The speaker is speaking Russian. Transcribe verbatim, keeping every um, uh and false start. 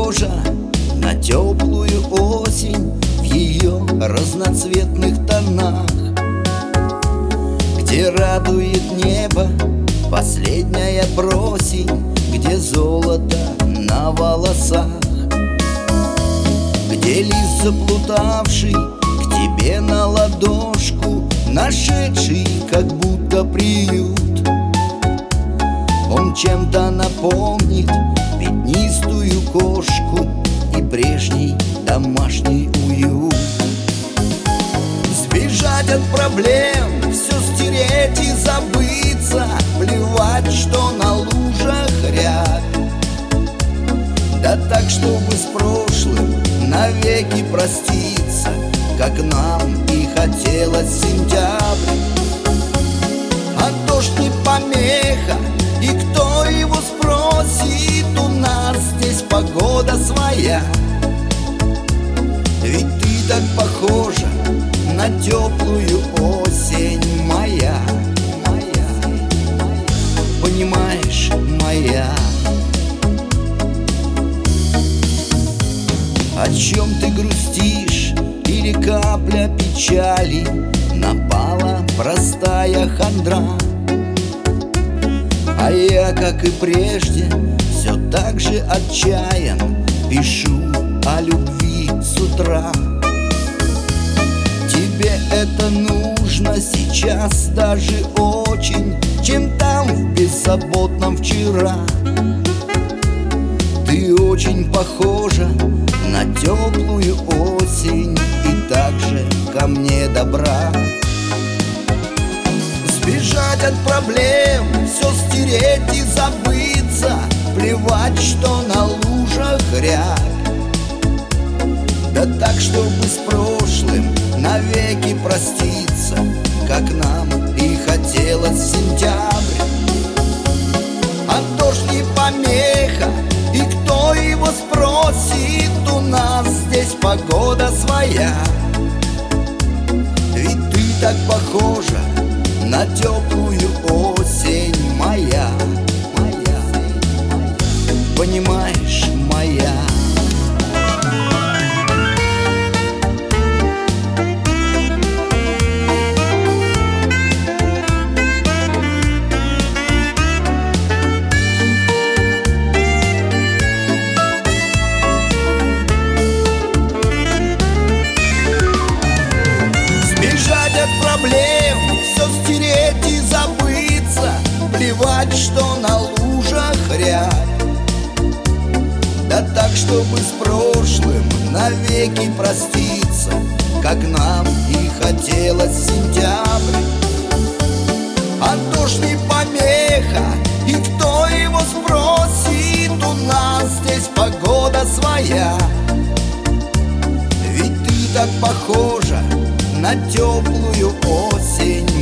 похожа на теплую осень в ее разноцветных тонах, где радует небо последняя просень, где золото на волосах, где лист заплутавший к тебе на ладошку, нашедший как будто приют. Он чем-то напомнит пятнистую кошку и прежний домашний уют. Сбежать от проблем, все стереть и забыться, плевать, что на лужах рябь. Да так, чтобы с прошлым навеки проститься, как нам и хотелось сентябрь. А дождь не помеха, и кто его спросит, у нас здесь погода своя. Ведь ты так похожа на теплую осень моя, моя, понимаешь, моя. О чем ты грустишь, или капля печали, напала простая хандра. А я, как и прежде, все так же отчаян, пишу о любви с утра. Тебе это нужно сейчас даже очень, чем там в беззаботном вчера. Ты очень похожа на теплую осень и также ко мне добра. Сбежать от проблем, все стереть и забыться, плевать, что на лужах рябь. Да так, чтобы с прошлым навеки проститься, как нам и хотелось сентябрь. А дождь не помеха, и кто его спросит, у нас здесь погода своя. Ведь ты так похожа на теплую осень моя, моя, понимаешь, моя. Сбежать от проблем, все стереть и забыться, плевать, что на лужах рябь. Да так, чтобы с прошлым навеки проститься, как нам и хотелось сентябрь. А дождь не помеха, и кто его спросит, у нас здесь погода своя. Ведь ты так похожа на теплую осень